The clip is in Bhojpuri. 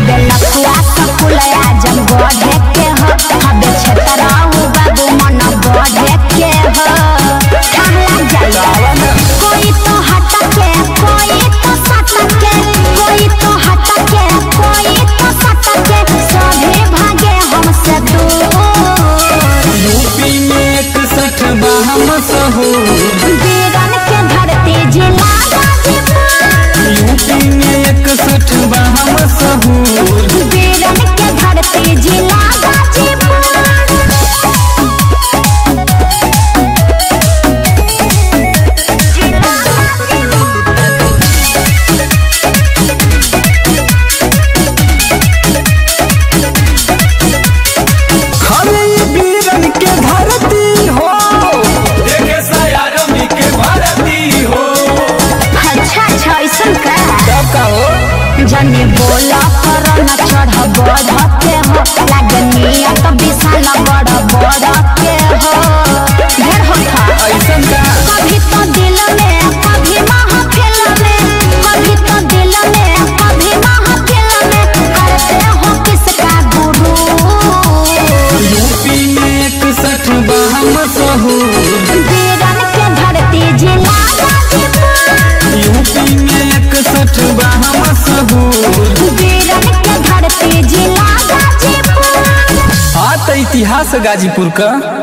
बेलकुआ सकुलया जब बढ़े के हो हबे छतराऊ बाबू मन बढ़े के हो ठहला जाए कोई तो हट के कोई तो सट के कोई तो हट के कोई तो सट के सभी भागे हमसे दूर यूपी में 61 बाहम सहूर वीरन के धरती जिला गाजीपुर यूपी में 61 बाहम सहूर वीरन के धरती जिला गाजीपुर हरे वीरन के धरती हो देखे सयारमी के भरती हो अच्छा ऐसन का तब का हो जने बोला कर न चढ़ बढ़ते हो लागे नियत विशाल बड़ बढ़ते हो ढेर होता ऐसन का कभी तो दिल में कभी महफिल में कभी तो दिल में कभी महफिल में करते हो किसका गुरु यूपी में 61 बाहम सहूर वीरन के धरती जिला गाजीपुर यूपी में 61 बाहम सहूर वीरन के धरती जिला गाजीपुर हाँ तो इतिहास गाजीपुर का